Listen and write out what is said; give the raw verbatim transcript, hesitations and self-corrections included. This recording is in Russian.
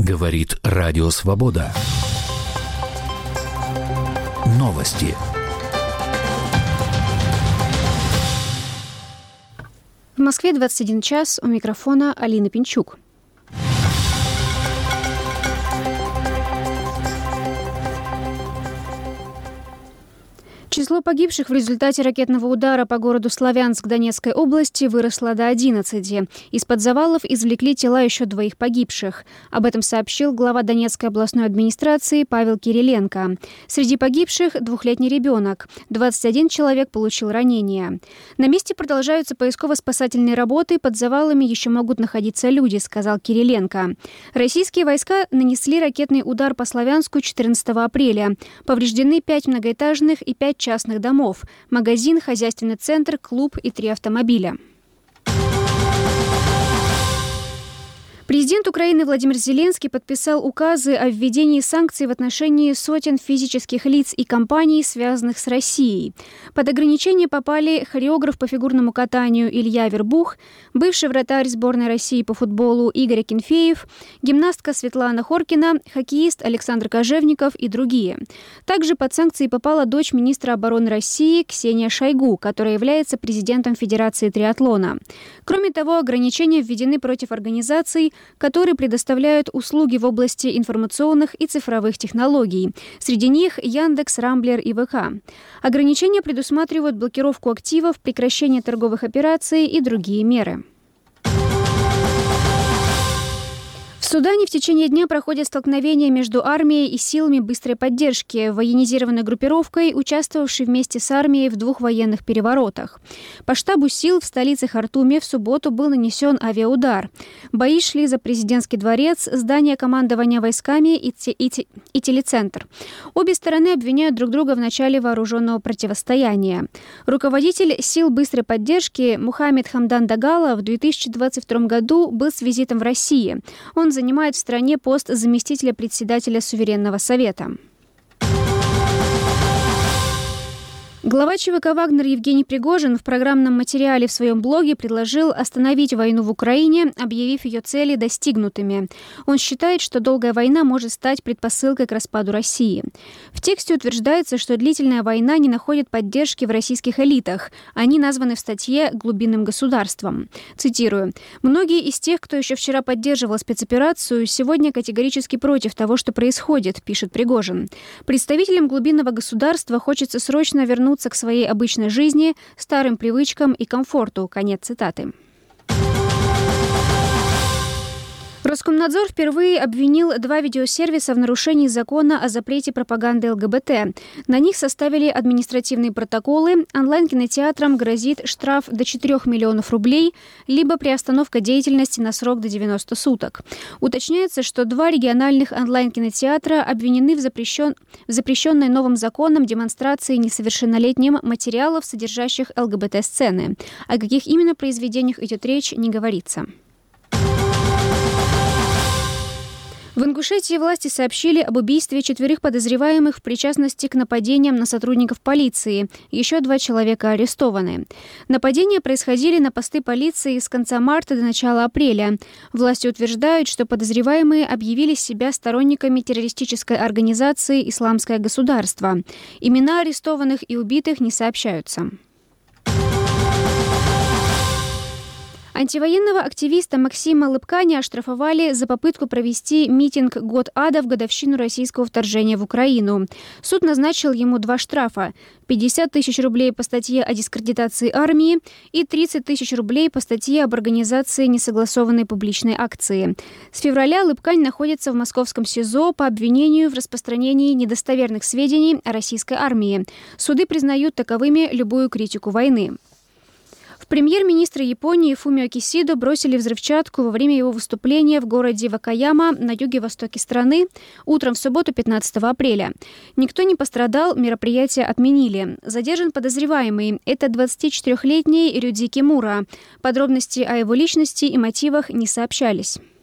Говорит Радио Свобода. Новости. В Москве двадцать один час, у микрофона Алина Пинчук. Число погибших в результате ракетного удара по городу Славянск Донецкой области выросло до одиннадцати. Из-под завалов извлекли тела еще двоих погибших. Об этом сообщил глава Донецкой областной администрации Павел Кириленко. Среди погибших двухлетний ребенок. двадцать один человек получил ранения. На месте продолжаются поисково-спасательные работы. Под завалами еще могут находиться люди, сказал Кириленко. Российские войска нанесли ракетный удар по Славянску четырнадцатого апреля. Повреждены пять многоэтажных и пять частных домов, магазин, хозяйственный центр, клуб и три автомобиля. Президент Украины Владимир Зеленский подписал указы о введении санкций в отношении сотен физических лиц и компаний, связанных с Россией. Под ограничения попали хореограф по фигурному катанию Илья Вербух, бывший вратарь сборной России по футболу Игорь Акинфеев, гимнастка Светлана Хоркина, хоккеист Александр Кожевников и другие. Также под санкции попала дочь министра обороны России Ксения Шойгу, которая является президентом Федерации триатлона. Кроме того, ограничения введены против организаций, которые предоставляют услуги в области информационных и цифровых технологий. Среди них Яндекс, Рамблер и ВК. Ограничения предусматривают блокировку активов, прекращение торговых операций и другие меры. В Судане в течение дня проходят столкновения между армией и силами быстрой поддержки, военизированной группировкой, участвовавшей вместе с армией в двух военных переворотах. По штабу сил в столице Хартуме в субботу был нанесен авиаудар. Бои шли за президентский дворец, здание командования войсками и, те, и, те, и телецентр. Обе стороны обвиняют друг друга в начале вооруженного противостояния. Руководитель сил быстрой поддержки Мухаммед Хамдан Дагало в две тысячи двадцать втором году был с визитом в России. Он занимает в стране пост заместителя председателя Суверенного совета. Глава ЧВК «Вагнер» Евгений Пригожин в программном материале в своем блоге предложил остановить войну в Украине, объявив ее цели достигнутыми. Он считает, что долгая война может стать предпосылкой к распаду России. В тексте утверждается, что длительная война не находит поддержки в российских элитах. Они названы в статье глубинным государством. Цитирую. «Многие из тех, кто еще вчера поддерживал спецоперацию, сегодня категорически против того, что происходит», пишет Пригожин. «Представителям глубинного государства хочется срочно вернуться к своей обычной жизни, старым привычкам и комфорту». Конец цитаты. Роскомнадзор впервые обвинил два видеосервиса в нарушении закона о запрете пропаганды ЛГБТ. На них составили административные протоколы. Онлайн-кинотеатрам грозит штраф до четырёх миллионов рублей, либо приостановка деятельности на срок до девяноста суток. Уточняется, что два региональных онлайн-кинотеатра обвинены в, запрещен... в запрещенной новым законом демонстрации несовершеннолетним материалов, содержащих ЛГБТ-сцены. О каких именно произведениях идет речь, не говорится. В Ингушетии власти сообщили об убийстве четверых подозреваемых в причастности к нападениям на сотрудников полиции. Еще два человека арестованы. Нападения происходили на посты полиции с конца марта до начала апреля. Власти утверждают, что подозреваемые объявили себя сторонниками террористической организации «Исламское государство». Имена арестованных и убитых не сообщаются. Антивоенного активиста Максима Лыбканя оштрафовали за попытку провести митинг «Год ада» в годовщину российского вторжения в Украину. Суд назначил ему два штрафа – пятьдесят тысяч рублей по статье о дискредитации армии и тридцать тысяч рублей по статье об организации несогласованной публичной акции. С февраля Лыбкань находится в московском СИЗО по обвинению в распространении недостоверных сведений о российской армии. Суды признают таковыми любую критику войны. Премьер-министра Японии Фумио Кисидо бросили взрывчатку во время его выступления в городе Вакаяма на юге-востоке страны утром в субботу пятнадцатого апреля. Никто не пострадал, мероприятие отменили. Задержан подозреваемый. Это двадцатичетырёхлетний Рюдзи Кимура. Подробности о его личности и мотивах не сообщались.